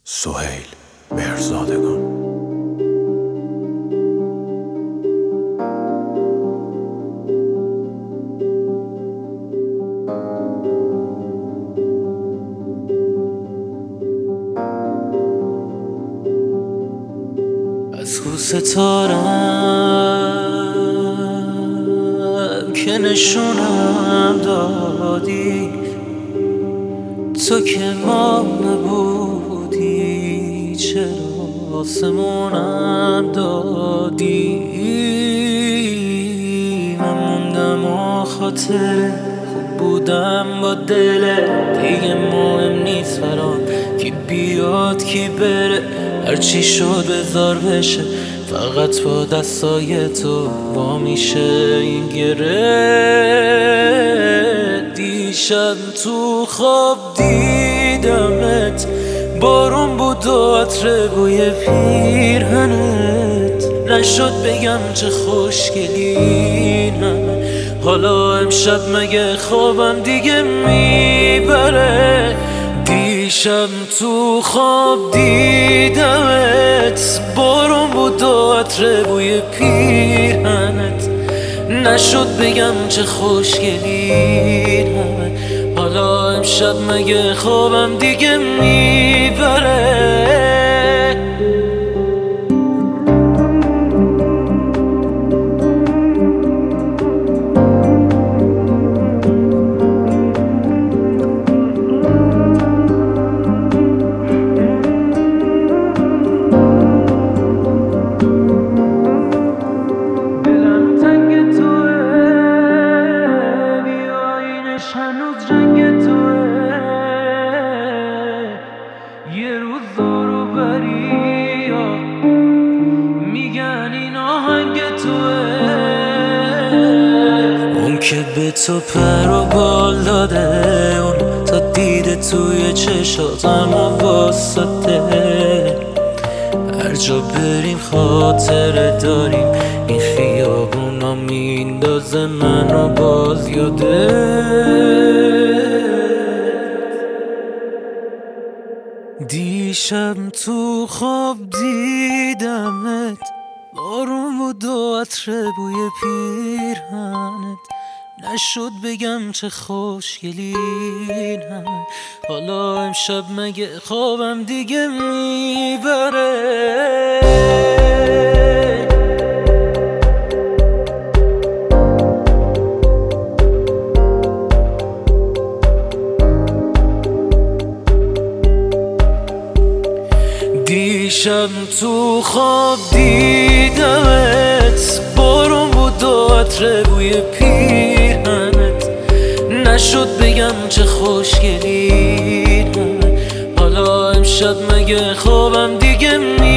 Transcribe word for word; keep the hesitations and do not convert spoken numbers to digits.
سهیل مهرزادگان. از کو ستارم که نشونم دادی، تو که ما نبودی چرا آسمونم دادی. من موندم و خاطر خوب بودم با دلت، دیگه مهم نیست برام کی بیاد کی بره، هرچی شد بذار بشه، فقط با دستای تو با میشه این گره. دیشب تو خواب دیدمت، بارون بود و عطر بوی پیرهنت، نشد بگم چه خوشگلی همه، حالا امشب مگه خوابم دیگه میبره. دیشب تو خواب دیدمت، بارون بود و عطر بوی پیرهنت، نشد بگم چه خوشگلی همه، حالا امشب مگه خوابم دیگه میبره. هنوز جنگ توه، یه روز دارو بری یا میگن این آهنگ توه. اون که به تو پر و بال داده، اون تا دیده توی چشاتم و واسطه، هر جا بریم خاطره داریم، این خیابونا میندازه منو باز یاده. دیشب تو خواب دیدمت، بارون بود و عطر بوی پیرهنت، نشد بگم چه خوشگلی همه، حالا امشب مگه خوابم دیگه میبره. دیشب تو خواب دیدمت، بارون بود و عطر بوی پیرهنت، نشد بگم چه خوشگلی همه، حالا امشب مگه خوابم دیگه می